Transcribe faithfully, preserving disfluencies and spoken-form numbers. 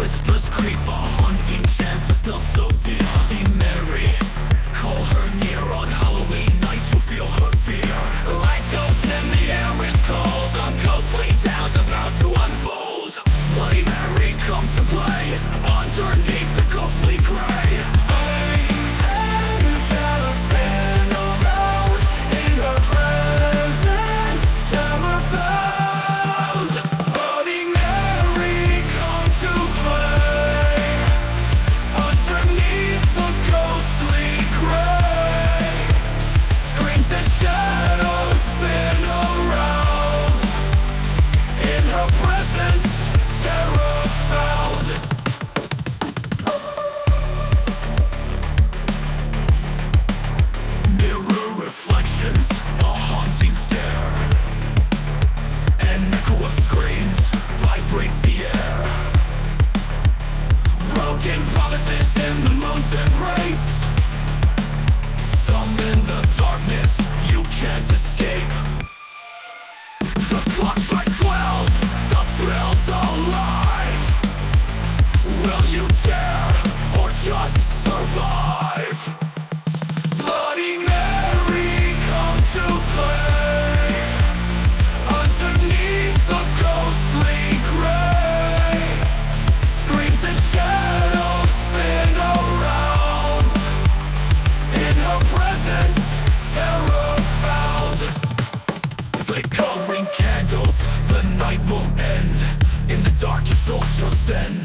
Whispers creep, a haunting chant, a spell so deep. Be merry, call her near. On Halloween night you'll feel her fear. Lights go dim, the air is cold. A ghostly tale's about to unfold. Bloody Mary, come to play underneath the ghostly gray. Flames and shadows spin around. In her presence, terror found. Bloody Mary, come to play underneath the ghostly gray. Screams and shadows spin around. In her presence, terror found. Mirror reflections, a haunting stare. An echo of screams vibrates the air. Broken promises in the moon's embrace. Some in the darkness you can't escape. The clock strikes twelve, the thrill's alive. Will you dare, or just survive? Bloody Mary, come to play underneath the ghostly gray. Screams and shadows spin around. In her presence, terror found. Flickering candles, the night will end. In the dark your soul shall send.